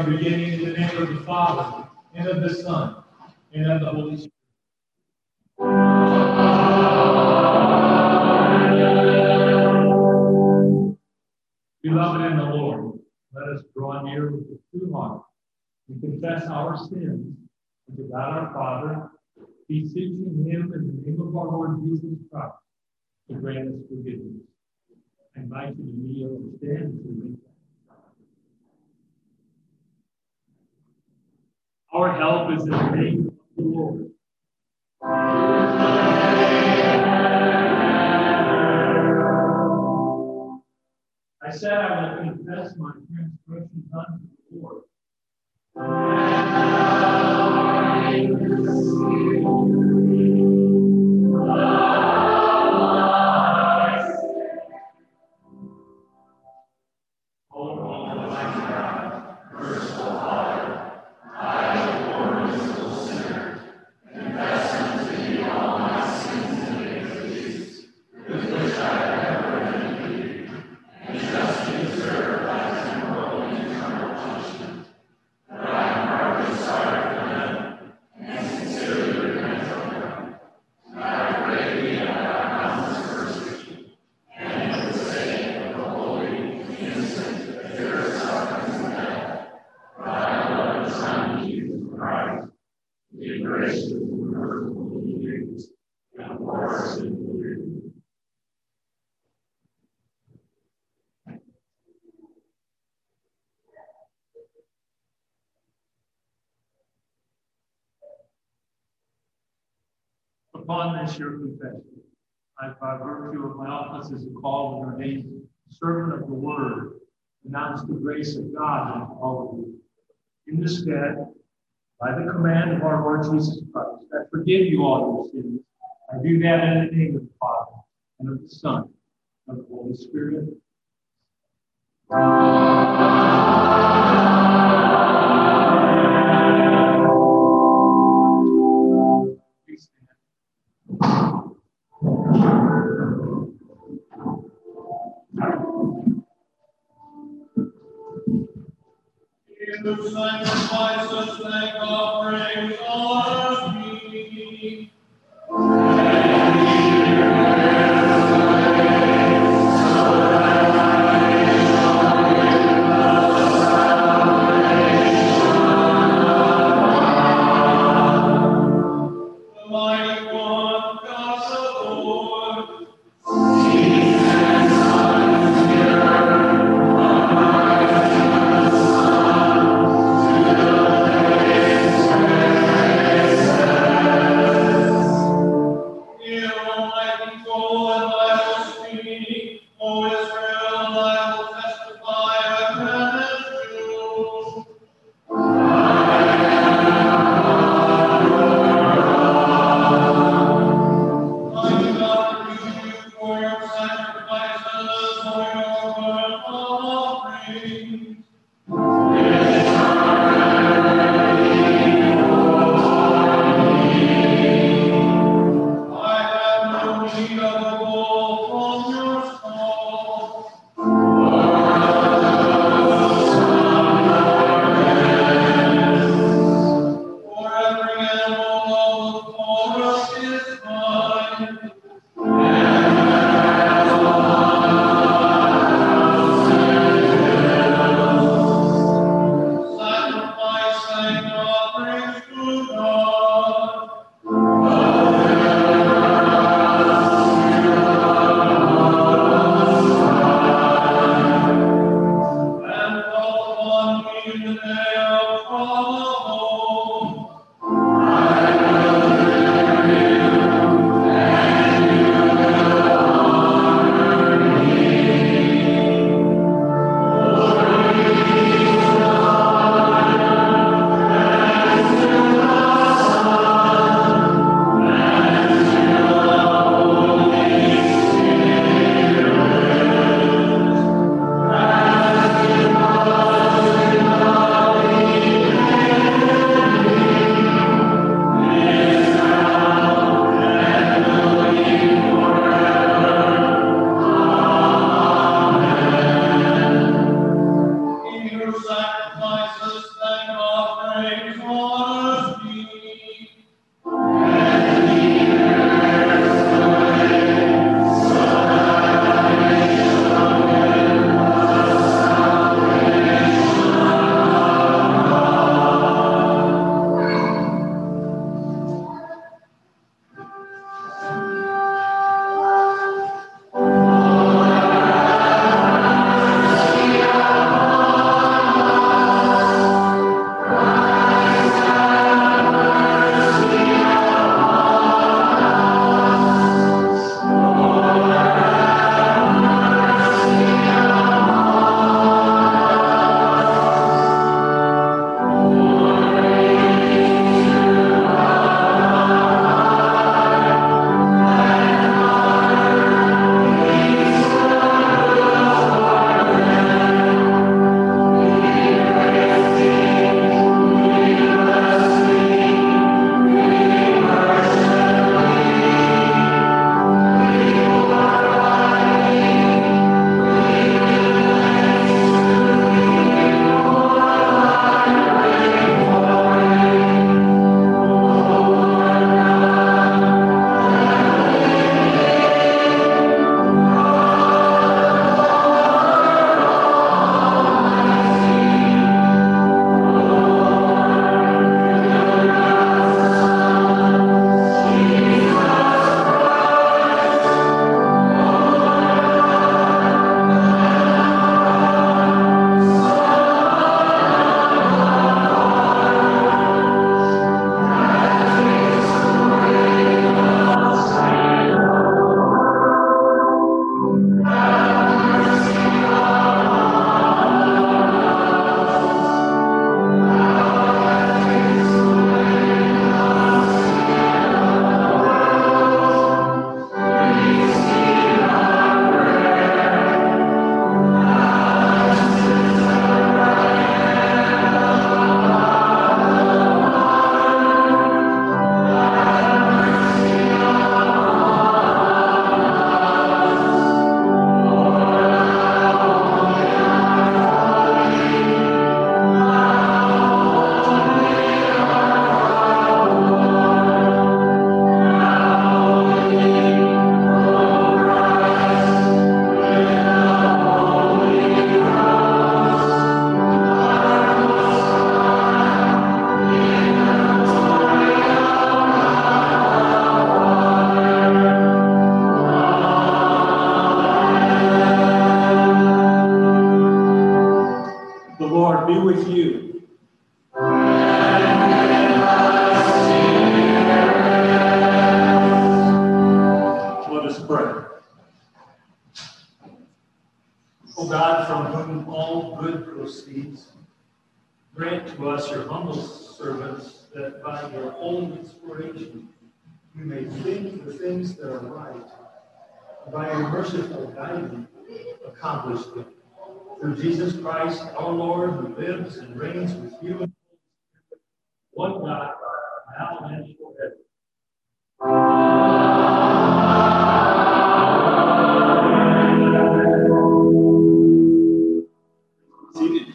are beginning in the name of the Father, and of the Son, and of the Holy Spirit. Beloved in the Lord, let us draw near with a true heart and confess our sins unto God our Father, beseeching him in the name of our Lord Jesus Christ to grant us forgiveness. I invite you to kneel and stand as we make that. Our help is in the name of the Lord. I said I will confess my transgressions unto the Lord. Upon this your confession, I, by virtue of my office as a called and ordained servant of the word, announce the grace of God unto all of you. In this stead, by the command of our Lord Jesus Christ, I forgive you all your sins. I do that in the name of the Father, and of the Son, and of the Holy Spirit. Please stand. You sacrifice us thank offerings on me. O God, from whom all good proceeds, grant to us, your humble servants, that by your holy inspiration we may think the things that are right, and by your merciful guiding accomplish them. Through Jesus Christ, our Lord, who lives and reigns with you in one God, now and forever. Seated.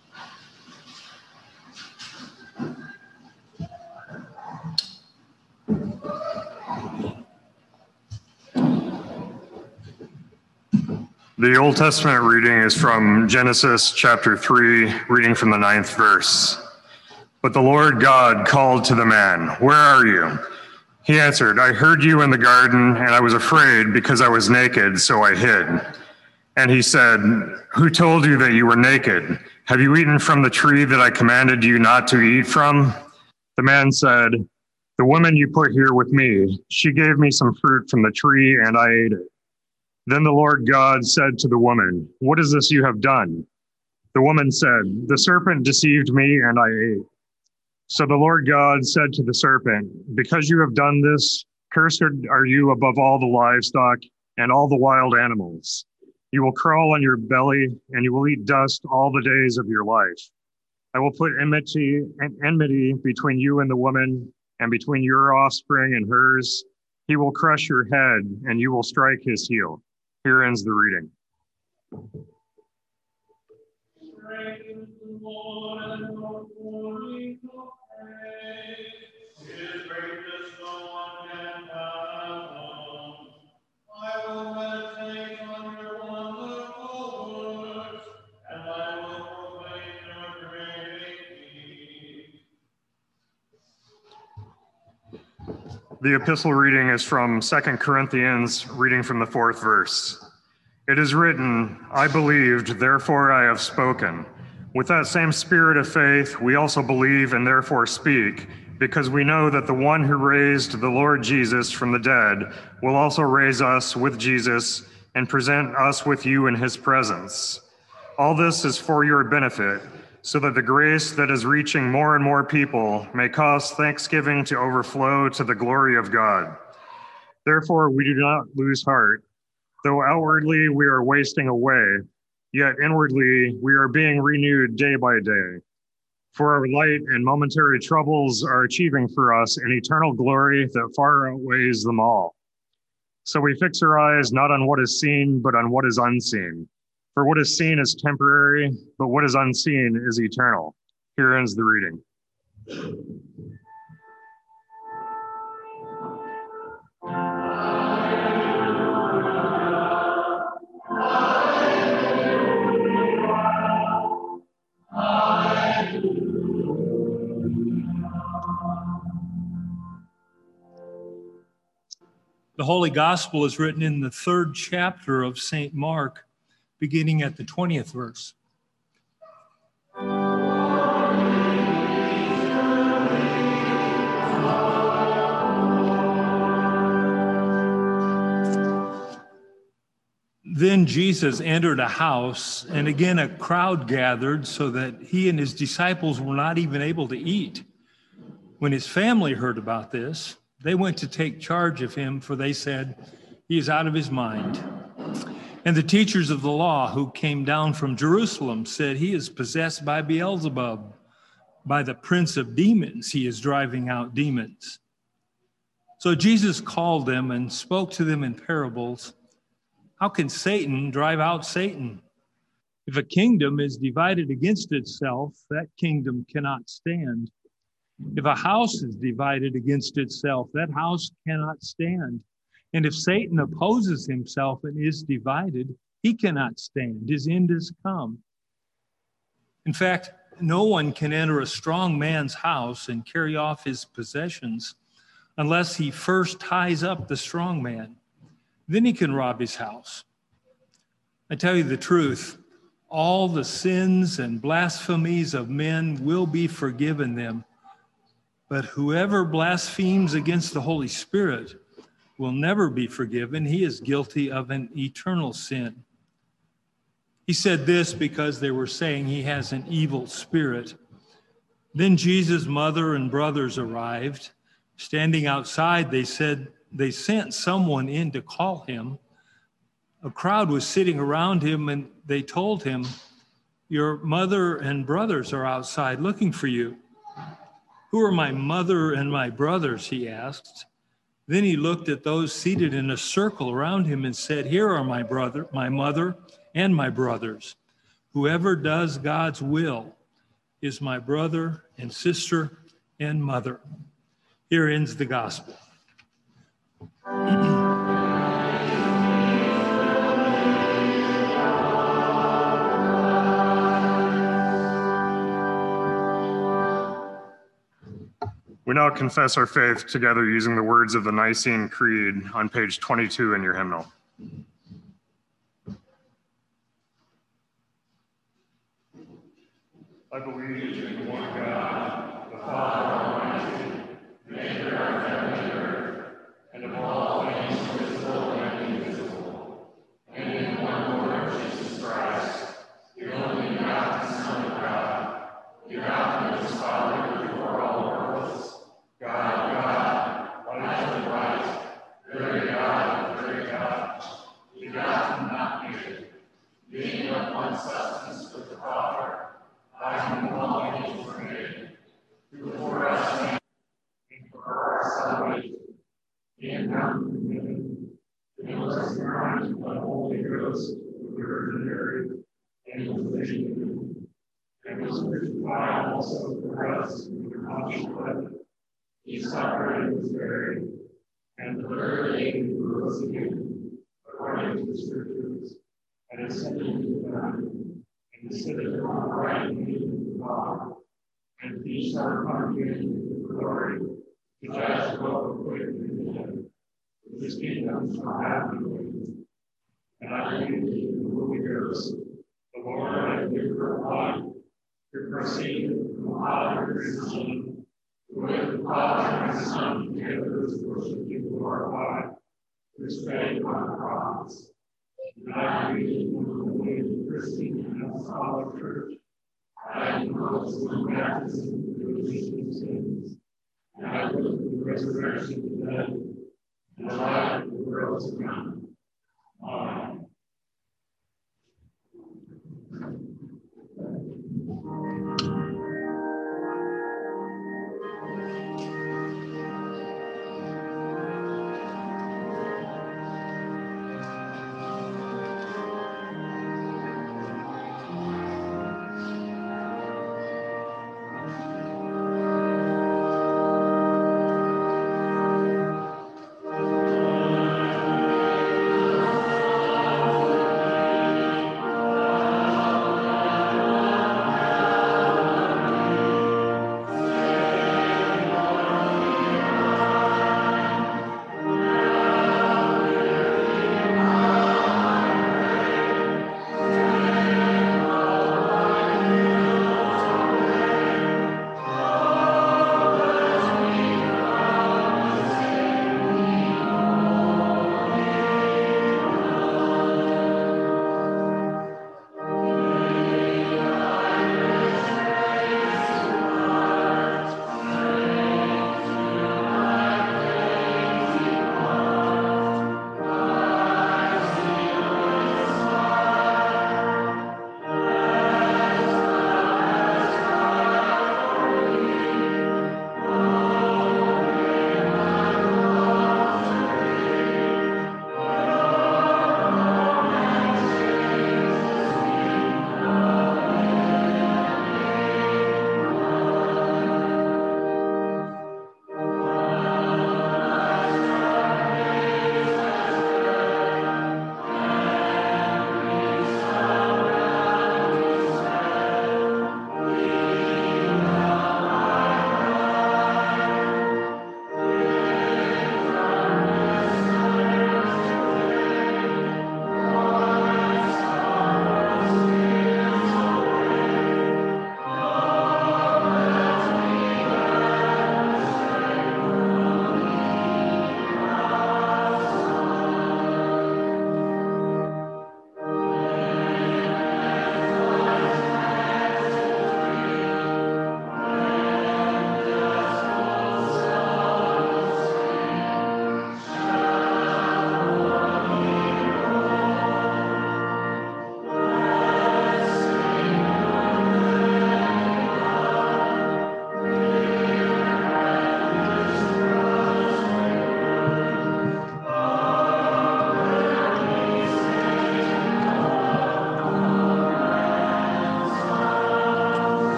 The Old Testament reading is from Genesis chapter 3, reading from the 9th verse. But the Lord God called to the man, "Where are you?" He answered, "I heard you in the garden, and I was afraid because I was naked, so I hid." And he said, "Who told you that you were naked? Have you eaten from the tree that I commanded you not to eat from?" The man said, "The woman you put here with me, she gave me some fruit from the tree, and I ate it." Then the Lord God said to the woman, "What is this you have done?" The woman said, "The serpent deceived me, and I ate." So the Lord God said to the serpent, "Because you have done this, cursed are you above all the livestock and all the wild animals. You will crawl on your belly, and you will eat dust all the days of your life. I will put enmity between you and the woman, and between your offspring and hers. He will crush your head, and you will strike his heel." Here ends the reading. Praise the Lord, and Lord, glory to praise. His greatness no one can fathom. I will meditate on your wonderful works, and I will proclaim your great deeds. The epistle reading is from 2 Corinthians, reading from the 4th verse. It is written, "I believed, therefore I have spoken." With that same spirit of faith, we also believe and therefore speak, because we know that the one who raised the Lord Jesus from the dead will also raise us with Jesus and present us with you in his presence. All this is for your benefit, so that the grace that is reaching more and more people may cause thanksgiving to overflow to the glory of God. Therefore, we do not lose heart. Though outwardly we are wasting away, yet inwardly we are being renewed day by day. For our light and momentary troubles are achieving for us an eternal glory that far outweighs them all. So we fix our eyes not on what is seen, but on what is unseen. For what is seen is temporary, but what is unseen is eternal. Here ends the reading. The Holy Gospel is written in the 3rd chapter of St. Mark, beginning at the 20th verse. Then Jesus entered a house, and again a crowd gathered so that he and his disciples were not even able to eat. When his family heard about this, they went to take charge of him, for they said, "He is out of his mind." And the teachers of the law who came down from Jerusalem said, "He is possessed by Beelzebub. By the prince of demons, he is driving out demons." So Jesus called them and spoke to them in parables. "How can Satan drive out Satan? If a kingdom is divided against itself, that kingdom cannot stand. If a house is divided against itself, that house cannot stand. And if Satan opposes himself and is divided, he cannot stand. His end is come. In fact, no one can enter a strong man's house and carry off his possessions unless he first ties up the strong man. Then he can rob his house. I tell you the truth, all the sins and blasphemies of men will be forgiven them. But whoever blasphemes against the Holy Spirit will never be forgiven. He is guilty of an eternal sin. He said this because they were saying he has an evil spirit. Then Jesus' mother and brothers arrived. Standing outside, they sent someone in to call him. A crowd was sitting around him, and they told him, "Your mother and brothers are outside looking for you." "Who are my mother and my brothers?" he asked. Then he looked at those seated in a circle around him and said, "Here are my mother, and my brothers. Whoever does God's will is my brother and sister and mother." Here ends the gospel. We now confess our faith together using the words of the Nicene Creed on page 22 in your hymnal. I believe in one God, the Father Almighty, maker of heaven and earth, and of all things visible and invisible, and in one Lord Jesus Christ, the only begotten Son of God, begotten of his Father before all worlds, God, light of the light, very God of very God, begotten, not made, being of one substance with the Father, by whom all things were made, who for us and for our salvation, came down from heaven, and was incarnate by the Holy Ghost, the Virgin Mary, and was taken, and was crucified also for us in the Pontius Pilate. He suffered and was buried, and the third day he rose again, according to the Scriptures, and ascended into heaven, and sitteth on the right hand of the Father, and he shall come again with glory, to judge both the quick and the dead. His kingdom shall have no end. And I believe in the Holy Ghost, the Lord and giver of life, who proceeded from the Father and the Son, who with the Father and the Son together is worshipped and glorified, who spake on the prophets. And I believe in the Holy Christian and Apostolic Church. I acknowledge the baptism for the remission of sins, and I look for the resurrection of the dead and the life of the world to come. Amen.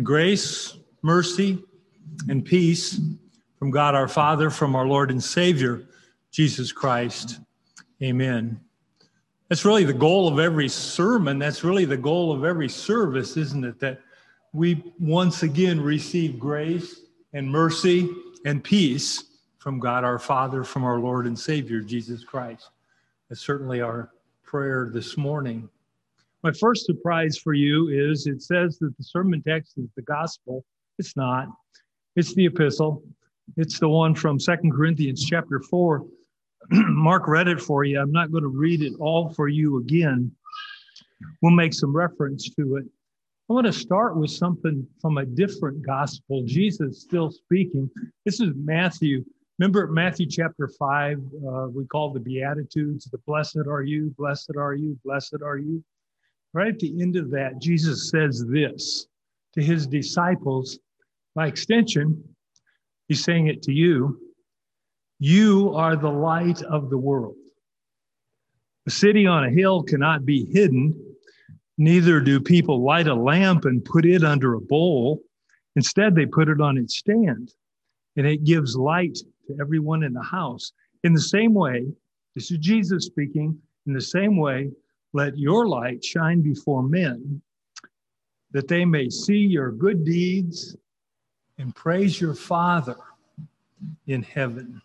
Grace, mercy, and peace from God our Father, from our Lord and Savior, Jesus Christ. Amen. That's really the goal of every sermon. That's really the goal of every service, isn't it? That we once again receive grace and mercy and peace from God our Father, from our Lord and Savior, Jesus Christ. That's certainly our prayer this morning. My first surprise for you is it says that the sermon text is the gospel. It's not. It's the epistle. It's the one from 2 Corinthians chapter 4. Mark read it for you. I'm not going to read it all for you again. We'll make some reference to it. I want to start with something from a different gospel. Jesus still speaking. This is Matthew. Remember Matthew chapter 5, we call the Beatitudes, the blessed are you, blessed are you, blessed are you. Right at the end of that, Jesus says this to his disciples. By extension, he's saying it to you. You are the light of the world. A city on a hill cannot be hidden. Neither do people light a lamp and put it under a bowl. Instead, they put it on its stand, and it gives light to everyone in the house. In the same way, this is Jesus speaking, in the same way, let your light shine before men, that they may see your good deeds and praise your Father in heaven.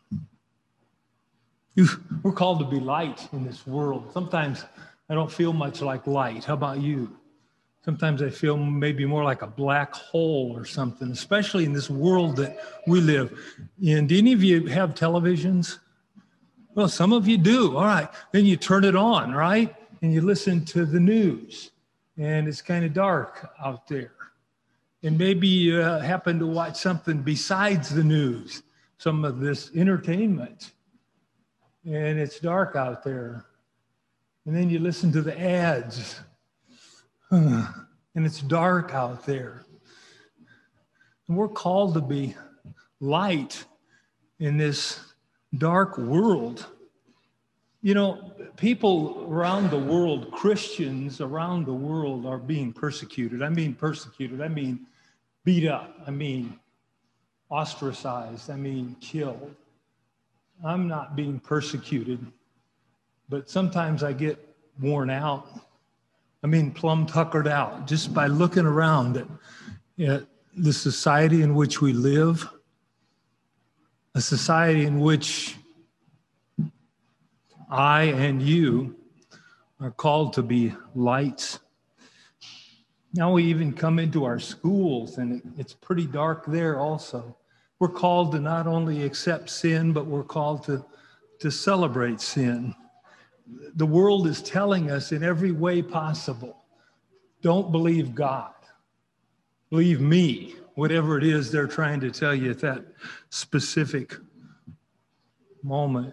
We're called to be light in this world. Sometimes I don't feel much like light. How about you? Sometimes I feel maybe more like a black hole or something, especially in this world that we live in. Do any of you have televisions? Well, some of you do. All right. Then you turn it on, right? And you listen to the news, and it's kind of dark out there. And maybe you happen to watch something besides the news, some of this entertainment, and it's dark out there. And then you listen to the ads, and it's dark out there. And we're called to be light in this dark world. You know, people around the world, Christians around the world are being persecuted. I mean persecuted. I mean beat up. I mean ostracized. I mean killed. I'm not being persecuted, but sometimes I get worn out. I mean plumb tuckered out just by looking around at the society in which we live, a society in which I and you are called to be lights. Now we even come into our schools, and it's pretty dark there also. We're called to not only accept sin, but we're called to celebrate sin. The world is telling us in every way possible, don't believe God. Believe me, whatever it is they're trying to tell you at that specific moment.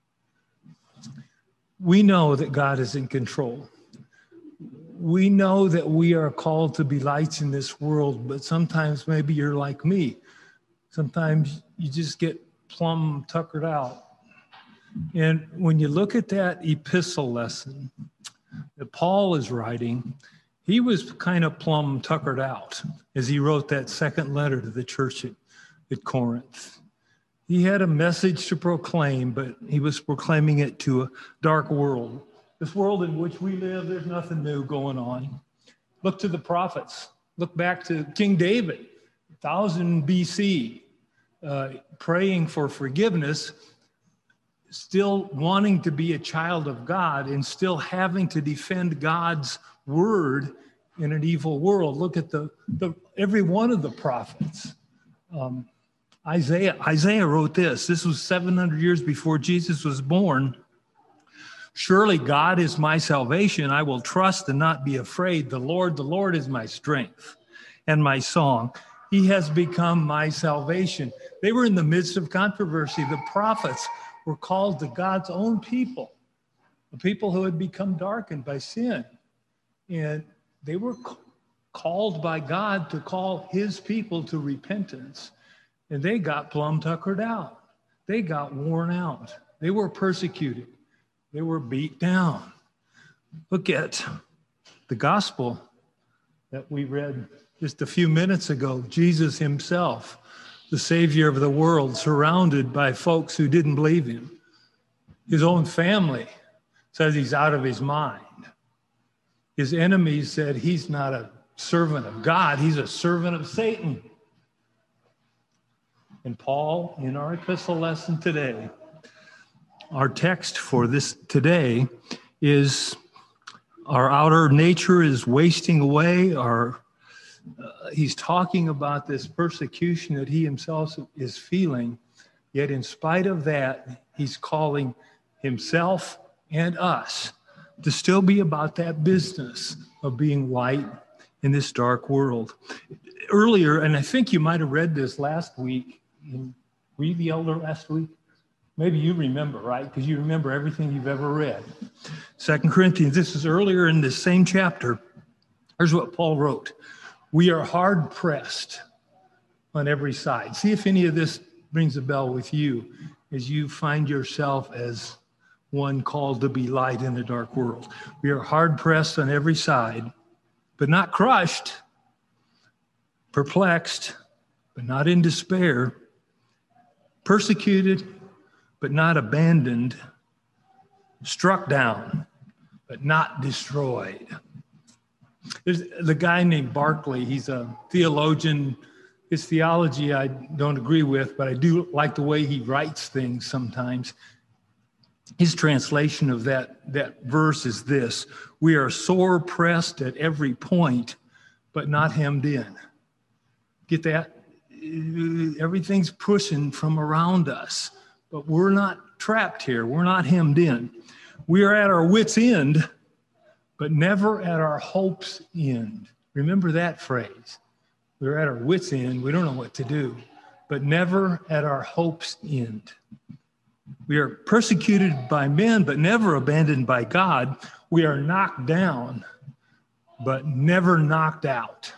We know that God is in control. We know that we are called to be lights in this world, but sometimes maybe you're like me. Sometimes you just get plumb tuckered out. And when you look at that epistle lesson that Paul is writing, he was kind of plumb tuckered out as he wrote that second letter to the church at Corinth. He had a message to proclaim, but he was proclaiming it to a dark world. This world in which we live, there's nothing new going on. Look to the prophets. Look back to King David, 1000 BC, praying for forgiveness, still wanting to be a child of God and still having to defend God's word in an evil world. Look at every one of the prophets. Isaiah wrote this. This was 700 years before Jesus was born. Surely God is my salvation. I will trust and not be afraid. The Lord is my strength and my song. He has become my salvation. They were in the midst of controversy. The prophets were called to God's own people, the people who had become darkened by sin. And they were called by God to call his people to repentance. And they got plumb tuckered out. They got worn out. They were persecuted. They were beat down. Look at the gospel that we read Just a few minutes ago, Jesus himself, the Savior of the world, surrounded by folks who didn't believe him. His own family says he's out of his mind. His enemies said he's not a servant of God, he's a servant of Satan. And Paul, in our epistle lesson today, our text for this today is our outer nature is wasting away. He's talking about this persecution that he himself is feeling, yet in spite of that, he's calling himself and us to still be about that business of being light in this dark world. Earlier, and I think you might have read this last week, were you the elder last week? Maybe you remember, right? Because you remember everything you've ever read. 2 Corinthians, this is earlier in this same chapter. Here's what Paul wrote. We are hard pressed on every side. See if any of this rings a bell with you as you find yourself as one called to be light in the dark world. We are hard pressed on every side, but not crushed, perplexed, but not in despair, persecuted, but not abandoned, struck down, but not destroyed. There's the guy named Barclay. He's a theologian. His theology I don't agree with, but I do like the way he writes things sometimes. His translation of that verse is this: we are sore pressed at every point, but not hemmed in. Get that? Everything's pushing from around us, but we're not trapped here. We're not hemmed in. We are at our wits' end, but never at our hope's end. Remember that phrase. We're at our wits' end. We don't know what to do, but never at our hope's end. We are persecuted by men, but never abandoned by God. We are knocked down, but never knocked out.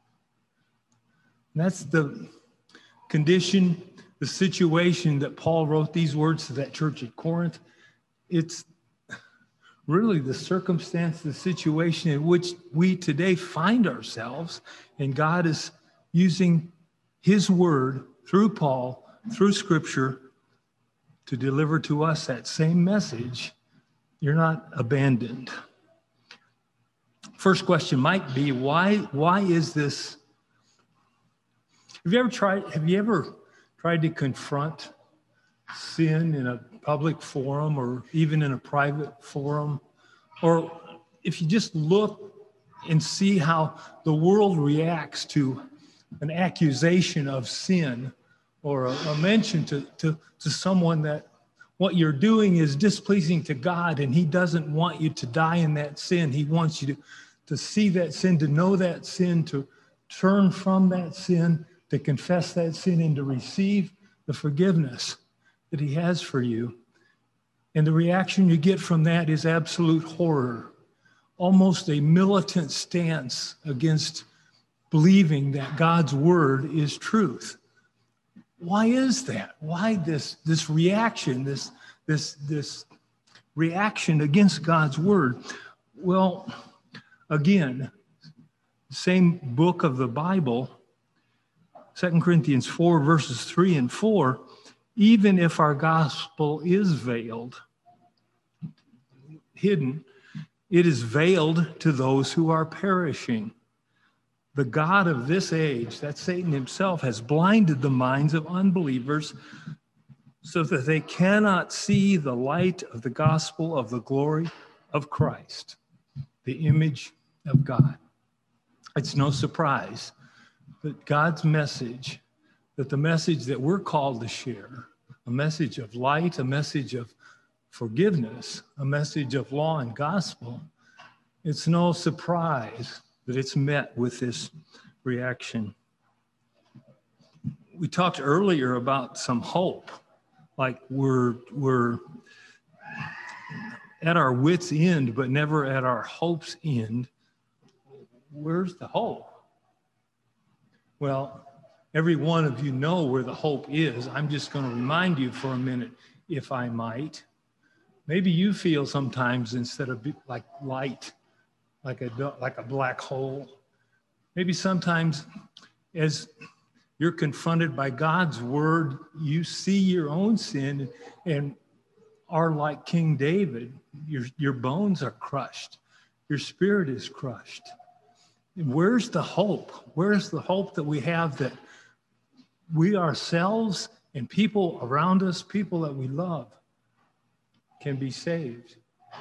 And that's the condition, the situation that Paul wrote these words to that church at Corinth. It's really the circumstance, the situation in which we today find ourselves, and God is using his word through Paul, through Scripture, to deliver to us that same message. You're not abandoned. First question might be, why is this? Have you ever tried to confront sin in a public forum or even in a private forum? Or if you just look and see how the world reacts to an accusation of sin or a mention to someone that what you're doing is displeasing to God, and he doesn't want you to die in that sin. He wants you to see that sin, to know that sin, to turn from that sin, to confess that sin, and to receive the forgiveness that he has for you. And the reaction you get from that is absolute horror, almost a militant stance against believing that God's word is truth. Why is that? Why this reaction, this reaction against God's word? Well, again, same book of the Bible, 2 Corinthians 4, verses 3 and 4, even if our gospel is veiled, hidden, it is veiled to those who are perishing. The God of this age, that Satan himself, has blinded the minds of unbelievers so that they cannot see the light of the gospel of the glory of Christ, the image of God. It's no surprise that God's message, that the message that we're called to share, a message of light, a message of forgiveness, a message of law and gospel, it's no surprise that it's met with this reaction. We talked earlier about some hope, like we're at our wits' end, but never at our hope's end. Where's the hope? Well, every one of you know where the hope is. I'm just going to remind you for a minute, if I might. Maybe you feel sometimes, instead of like light, like a black hole, Maybe sometimes as you're confronted by God's word, you see your own sin and are like King David. Your bones are crushed. Your spirit is crushed. Where's the hope? Where's the hope that we have that we ourselves and people around us, people that we love, can be saved?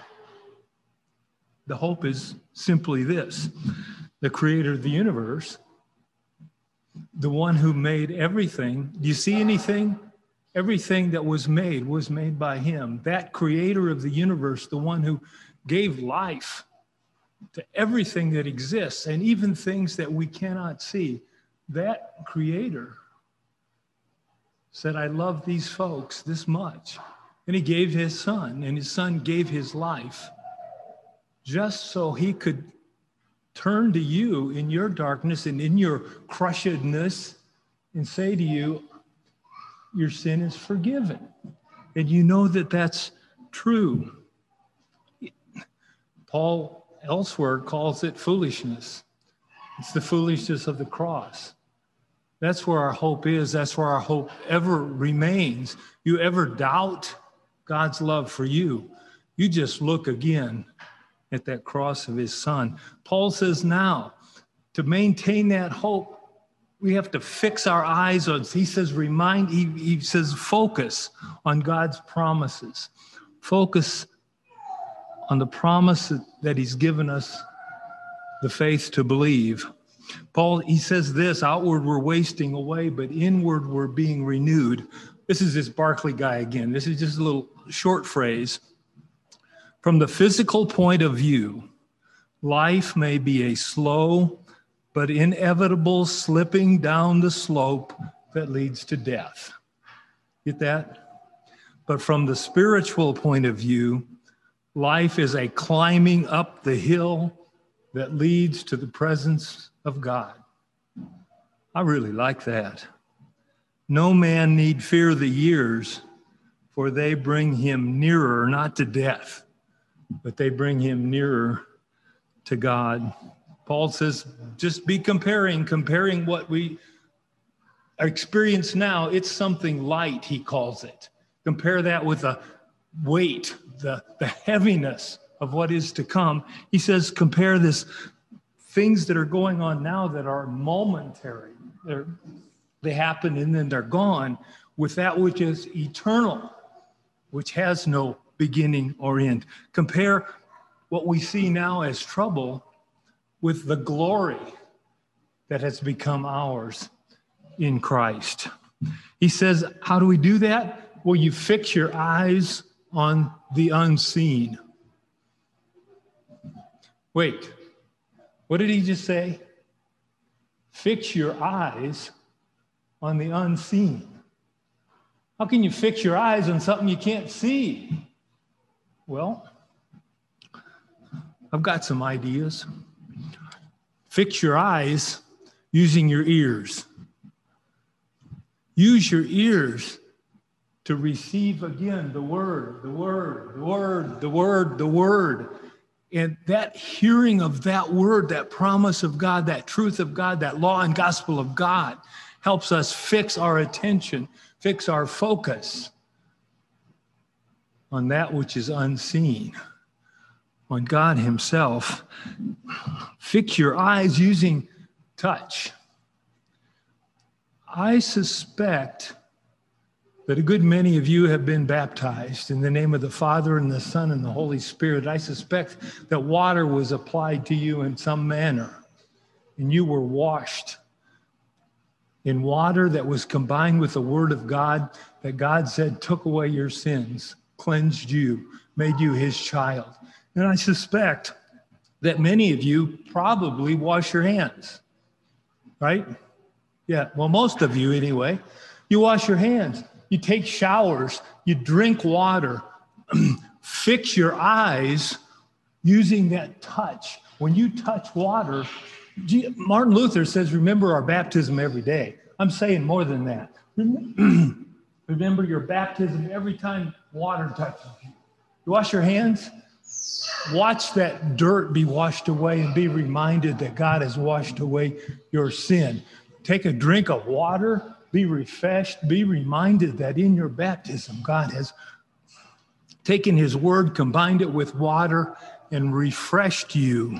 The hope is simply this: the creator of the universe, the one who made everything. Do you see anything? Everything that was made by him. That creator of the universe, the one who gave life to everything that exists, and even things that we cannot see. That creator said, I love these folks this much. And he gave his son, and his son gave his life just so he could turn to you in your darkness and in your crushedness and say to you, your sin is forgiven. And you know that that's true. Paul elsewhere calls it foolishness. It's the foolishness of the cross. That's where our hope is. That's where our hope ever remains. You ever doubt God's love for you, you just look again at that cross of his son. Paul says now, to maintain that hope, we have to fix our eyes on, he says, he says, focus on God's promises. Focus on the promise that he's given us the faith to believe. Paul, he says this, outward we're wasting away, but inward we're being renewed. This is this Barclay guy again. This is just a little short phrase. From the physical point of view, life may be a slow but inevitable slipping down the slope that leads to death. Get that? But from the spiritual point of view, life is a climbing up the hill that leads to the presence of God. I really like that. No man need fear the years, for they bring him nearer, not to death, but they bring him nearer to God. Paul says, just be comparing what we experience now. It's something light, he calls it. Compare that with the weight, the heaviness of what is to come. He says, compare this, things that are going on now that are momentary. They happen and then they're gone, with that which is eternal, which has no beginning or end. Compare what we see now as trouble with the glory that has become ours in Christ. He says, how do we do that? Well, you fix your eyes on the unseen. Wait, what did he just say? Fix your eyes on the unseen. How can you fix your eyes on something you can't see? Well, I've got some ideas. Fix your eyes using your ears. Use your ears to receive again the word, the word, the word, the word, the word. And that hearing of that word, that promise of God, that truth of God, that law and gospel of God helps us fix our attention, fix our focus on that which is unseen, on God himself. Fix your eyes using touch. I suspect that a good many of you have been baptized in the name of the Father and the Son and the Holy Spirit. I suspect that water was applied to you in some manner, and you were washed in water that was combined with the Word of God, that God said took away your sins, cleansed you, made you his child. And I suspect that many of you probably wash your hands, right? Yeah, well, most of you anyway. You wash your hands, you take showers, you drink water. Fix your eyes using that touch. When you touch water, Martin Luther says, remember our baptism every day. I'm saying more than that. Remember your baptism every time water touches you. You wash your hands, Watch that dirt be washed away and be reminded that God has washed away your sin. Take a drink of water, be refreshed, be reminded that in your baptism, God has taken his word, combined it with water, and refreshed you.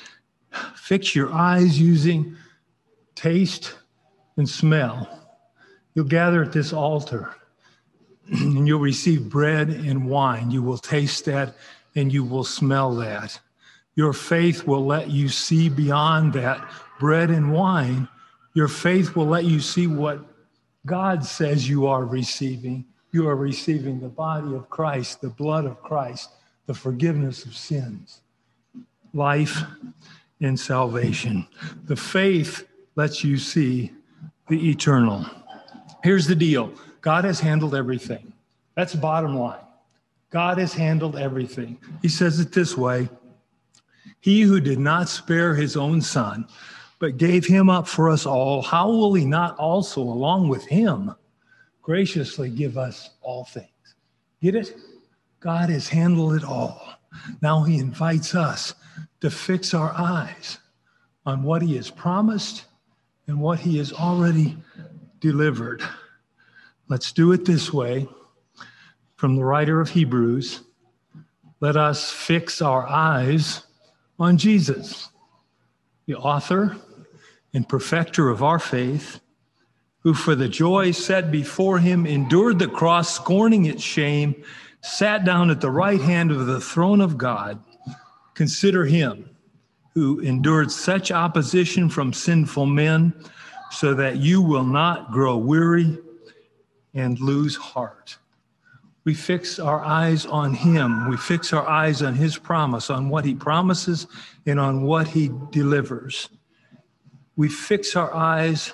Fix your eyes using taste and smell. You'll gather at this altar and you'll receive bread and wine. You will taste that and you will smell that. Your faith will let you see beyond that bread and wine. Your faith will let you see what God says you are receiving. You are receiving the body of Christ, the blood of Christ, the forgiveness of sins, life and salvation. The faith lets you see the eternal. Here's the deal. God has handled everything. That's the bottom line. God has handled everything. He says it this way: he who did not spare his own son, but gave him up for us all, how will he not also, along with him, graciously give us all things? Get it? God has handled it all. Now he invites us to fix our eyes on what he has promised and what he has already delivered. Let's do it this way. From the writer of Hebrews, let us fix our eyes on Jesus, the author and perfecter of our faith, who for the joy set before him endured the cross, scorning its shame, sat down at the right hand of the throne of God. Consider him who endured such opposition from sinful men, so that you will not grow weary and lose heart. We fix our eyes on him. We fix our eyes on his promise, on what he promises and on what he delivers. We fix our eyes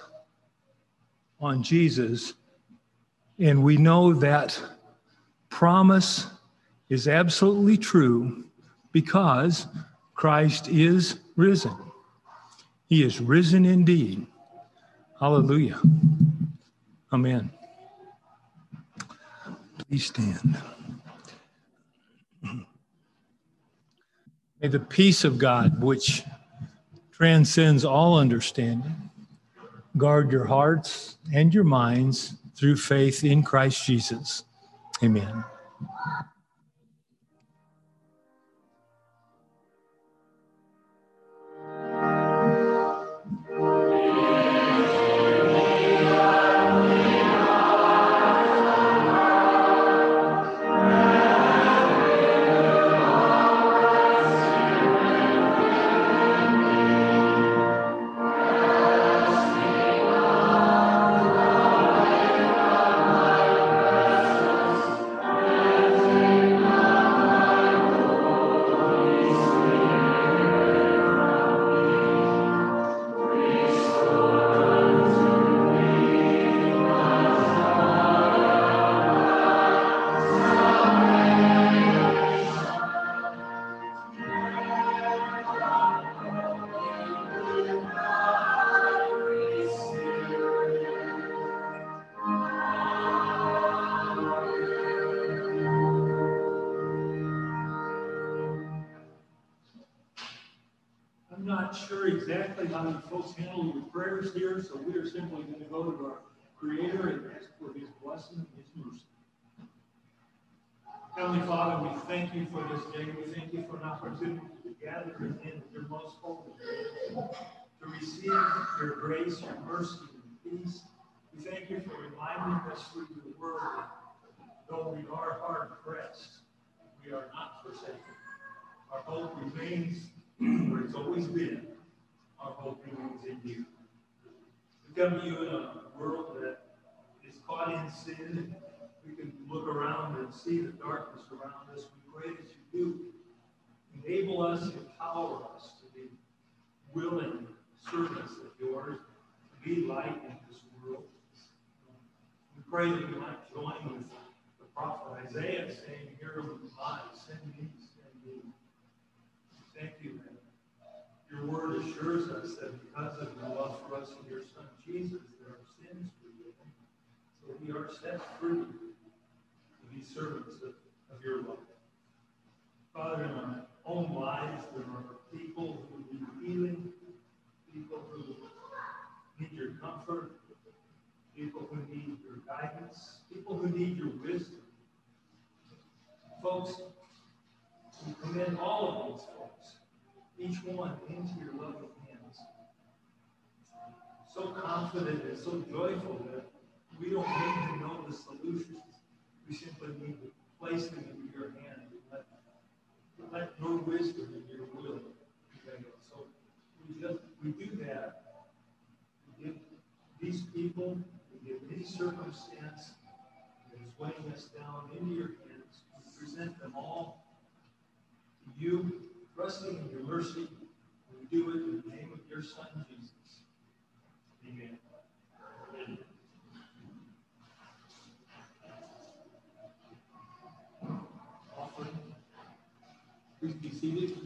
on Jesus, and we know that promise is absolutely true because Christ is risen. He is risen indeed. Hallelujah. Amen. Please stand. May the peace of God, which transcends all understanding, guard your hearts and your minds through faith in Christ Jesus. Amen. I'm not sure exactly how you folks handle your prayers here, so we are simply going to go to our Creator and ask for his blessing and his mercy. Heavenly Father, we thank you for this day. We thank you for an opportunity to gather in your most holy day, to receive your grace, your mercy, and peace. We thank you for reminding us through your word, though we are hard pressed, we are not forsaken. Our hope remains where it's always been. Our hope remains in you. We come to you in a world that is caught in sin. We can look around and see the darkness around us. We pray that you do enable us, empower us to be willing servants of yours, to be light in this world. We pray that you might join with the prophet Isaiah saying, "Here am I, send me, send me." Thank you, man. Your word assures us that because of your love for us and your son Jesus, there are sins forgiven. So we are set free to be servants of your love. Father, Father, in our own lives, there are people who need healing, people who need your comfort, people who need your guidance, people who need your wisdom. Folks, we commend all of these folks, each one into your loving hands. So confident and so joyful that we don't need to know the solutions. We simply need to place them into your hand and let your wisdom and your will prevail. So we do that. We give these people, we give any circumstance that is weighing us down into your hands. We present them all to you, trusting in your mercy. We do it in the name of your Son, Jesus. Amen. Offering. Please be seated.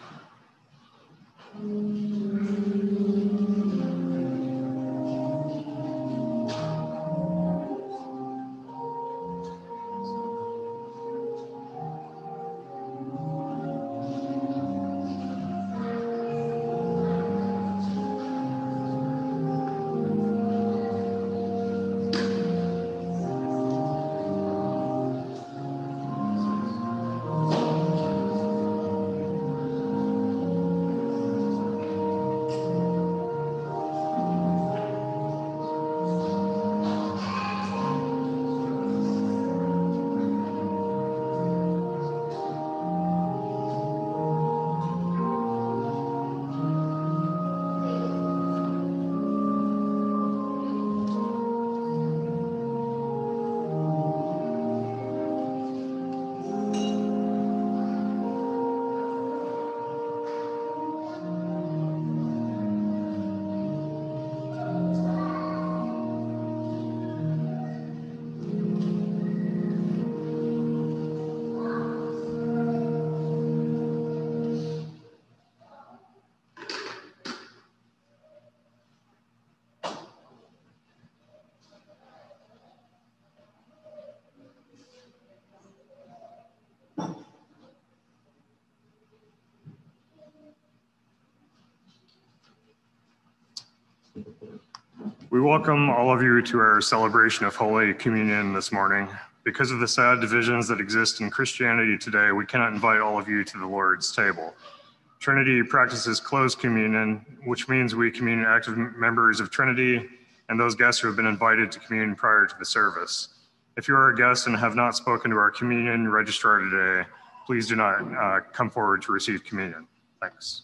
We welcome all of you to our celebration of Holy Communion this morning. Because of the sad divisions that exist in Christianity today, we cannot invite all of you to the Lord's table. Trinity practices closed communion, which means we commune active members of Trinity and those guests who have been invited to commune prior to the service. If you are a guest and have not spoken to our communion registrar today, please do not come forward to receive communion. Thanks.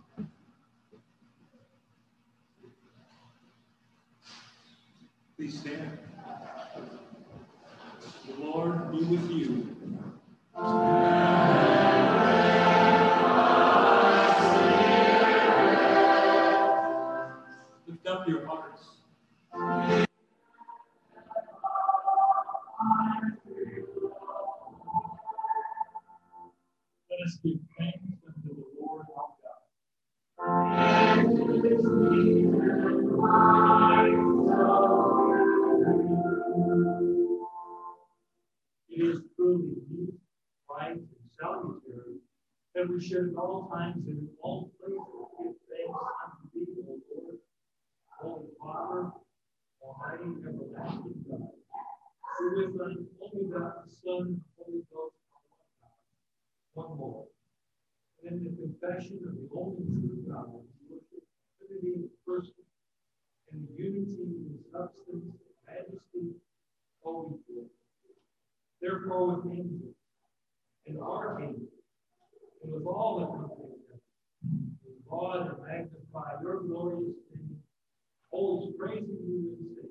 Please stand. The Lord be with you. Lift up your hearts. Let us give thanks unto the Lord our God. It is truly meet, right, and salutary that we should at all times and in all places give thanks unto thee, O Lord, Holy Father, Almighty, everlasting God, who with thy only begotten Son, Holy Ghost, one Lord. And in the confession of the only true God, we worship the Trinity in person, and the unity in substance, majesty, holy glory. Therefore, with angels and archangels, and with all the company of heaven, we laud and magnify your glorious name, always praising you and singing.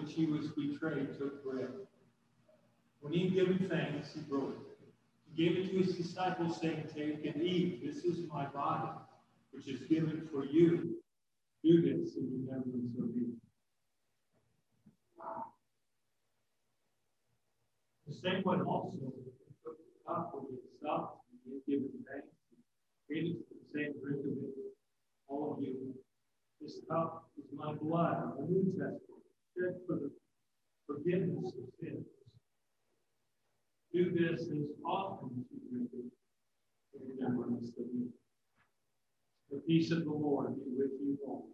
which he was betrayed, took bread. When he had given thanks, he broke it. He gave it to his disciples, saying, "Take and eat. This is my body, which is given for you. Do this in remembrance of me." The same way also, he took the cup when he had supped, and he had given thanks. He gave it to the same, "Drink of it, all of you. This cup is my blood, the New Testament, shed for the forgiveness of sins. Do this as often as you drink it in remembrance of me." The peace of the Lord be with you all.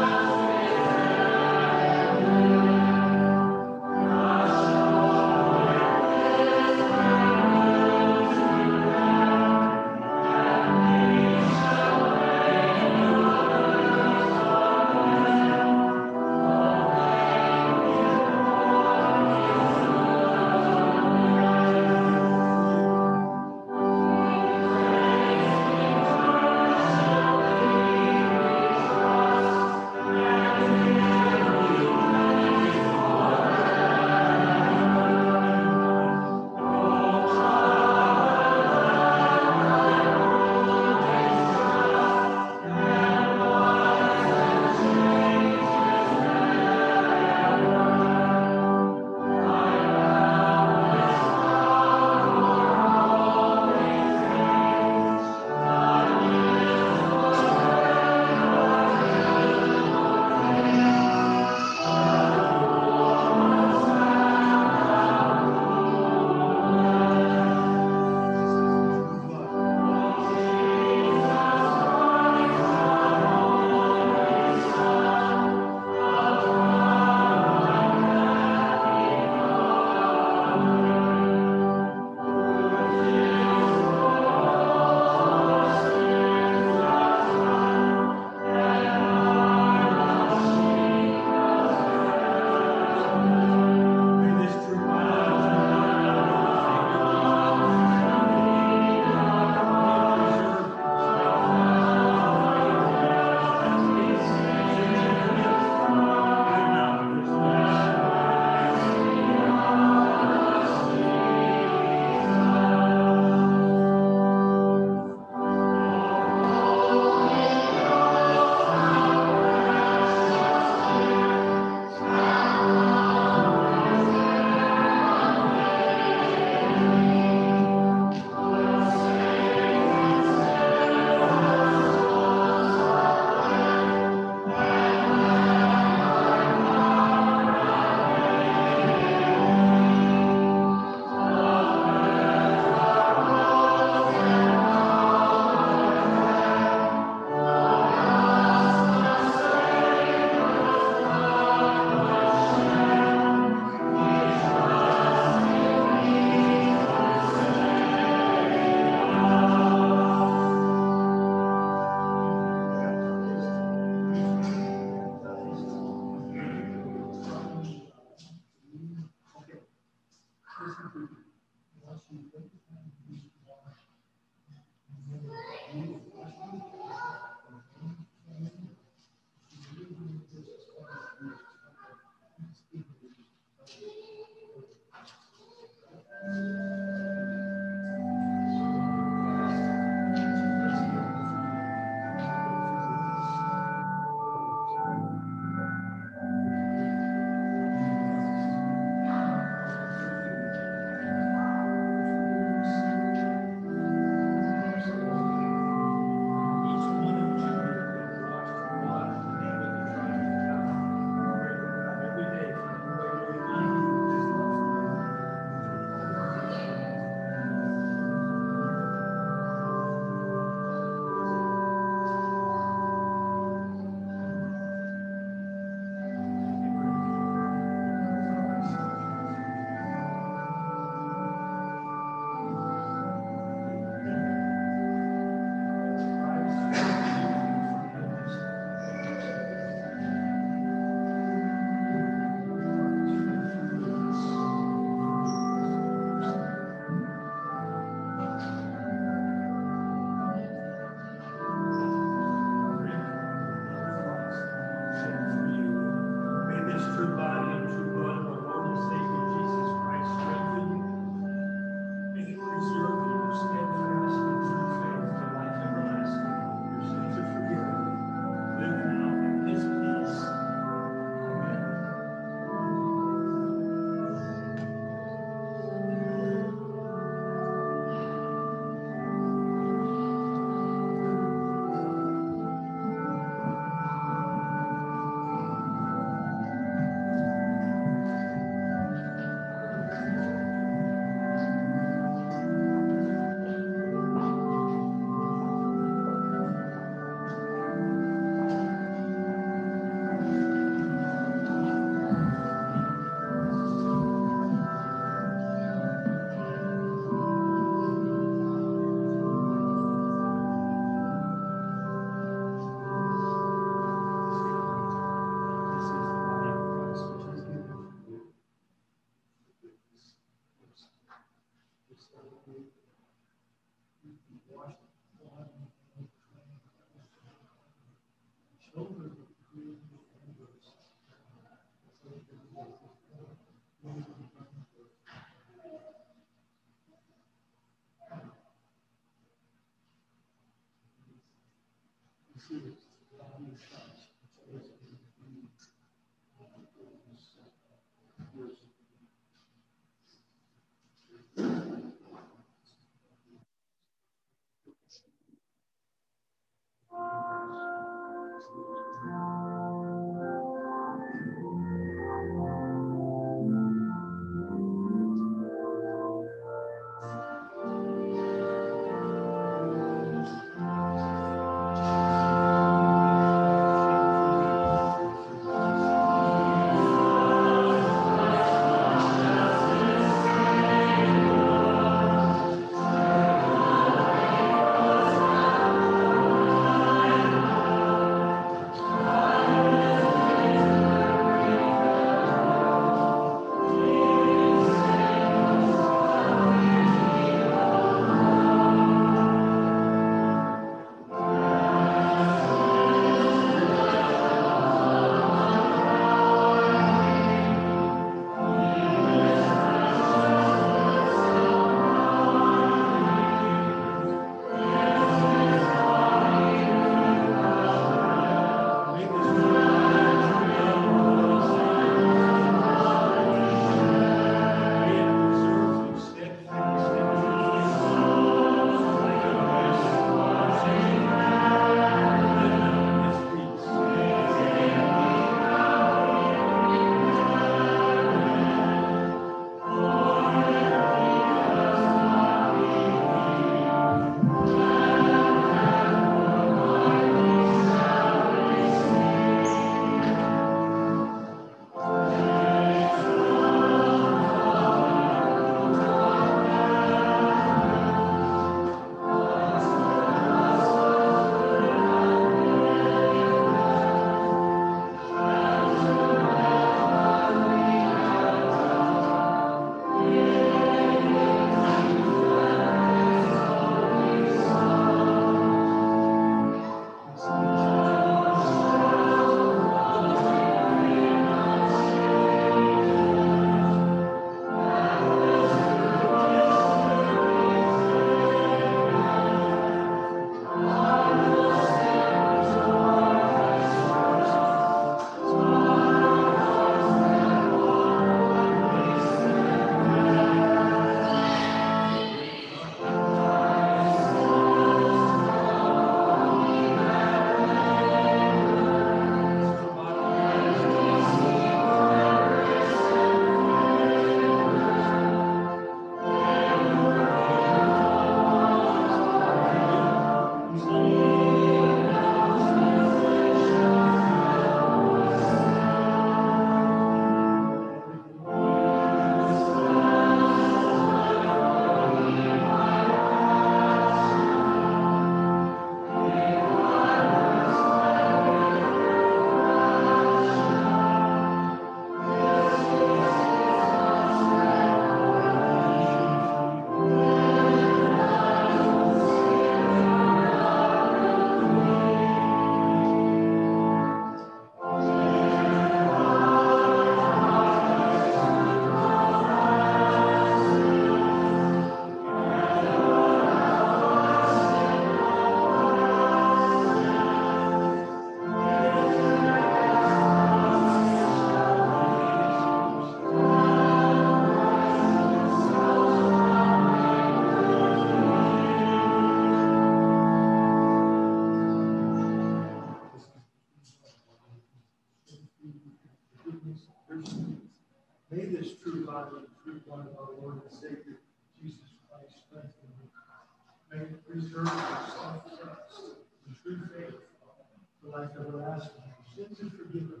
May this true body and true blood of our Lord and Savior, Jesus Christ, strengthen you. May it preserve your self-trust and true faith for life everlasting. Sins are forgiven.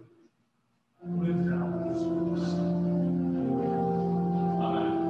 And live now in this peace. Amen.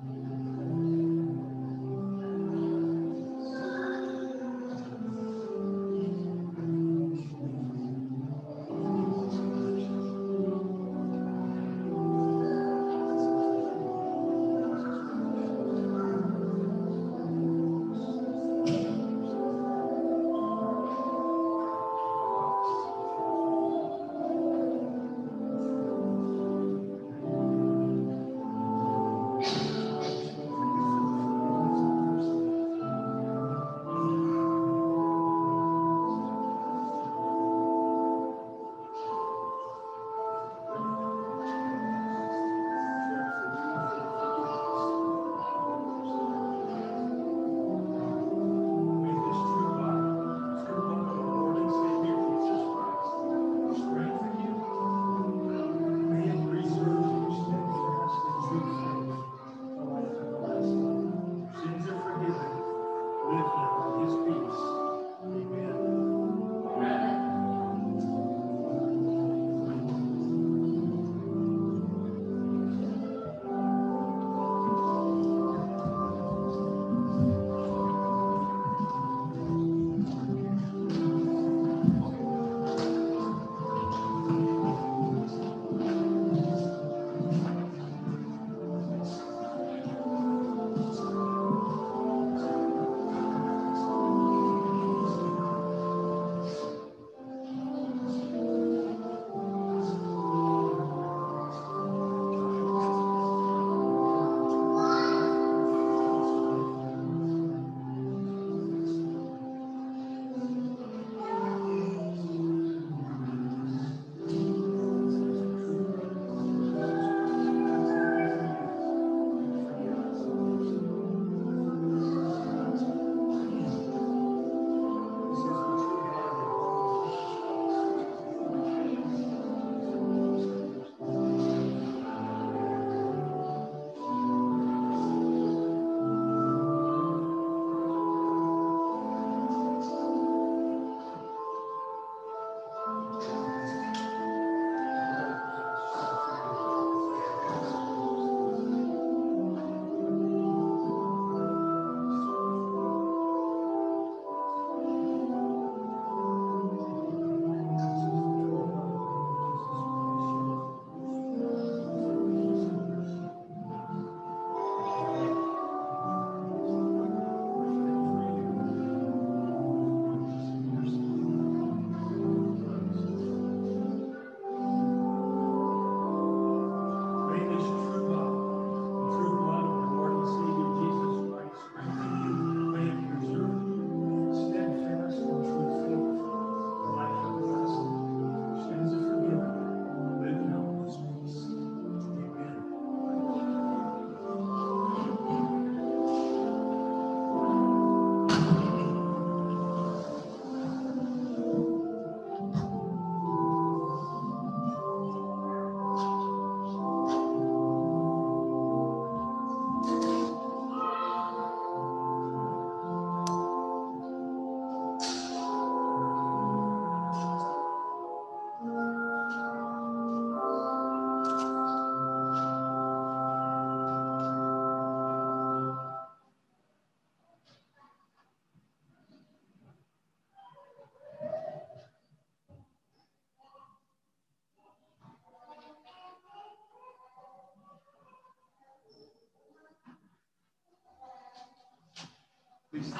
Please.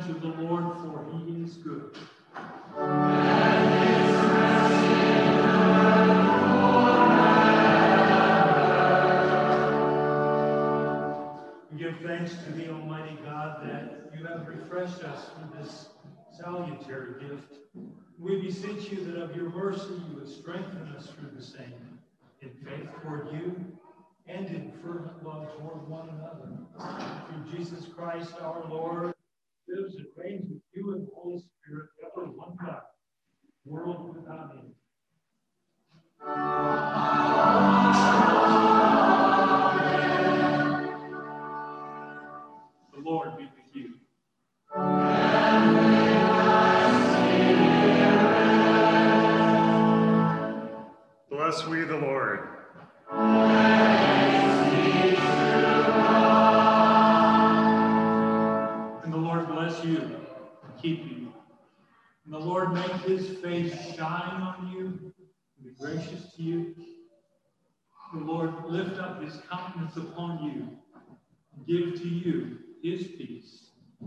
to the Lord, for he is good. We give thanks to thee, Almighty God, that you have refreshed us with this salutary gift. We beseech you that of your mercy you would strengthen us through the same, in faith toward you and in fervent love toward one another. Through Jesus Christ our Lord, who lives and reigns with you in the Holy Spirit, ever one God, world without end. The Lord be with you. Bless we the Lord. And the Lord bless you and keep you. And the Lord make his face shine on you and be gracious to you. The Lord lift up his countenance upon you and give to you his peace.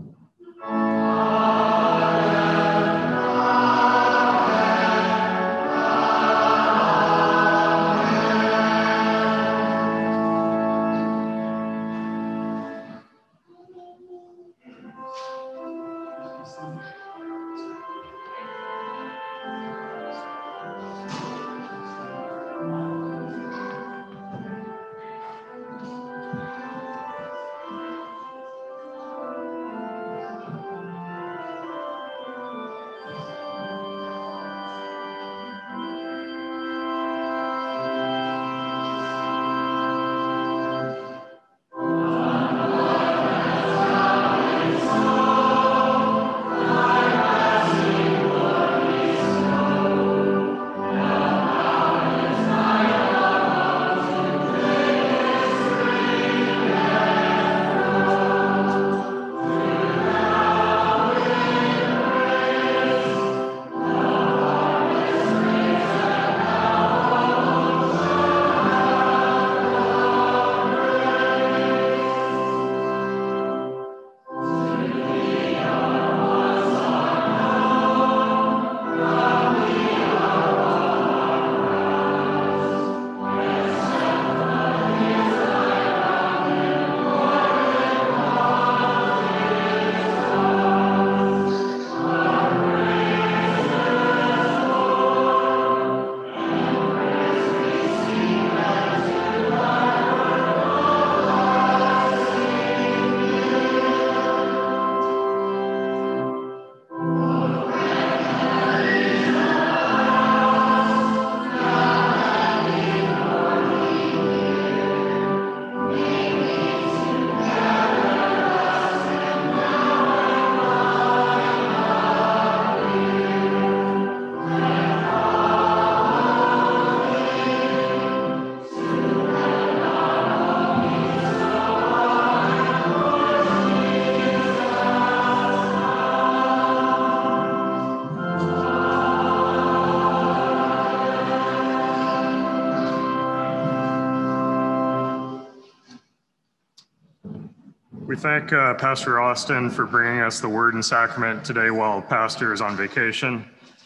We thank Pastor Austin for bringing us the word and sacrament today while Pastor is on vacation.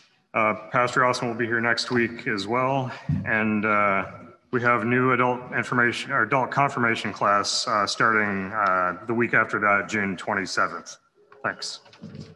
Pastor Austin will be here next week as well. And we have new adult confirmation class starting the week after that, June 27th. Thanks.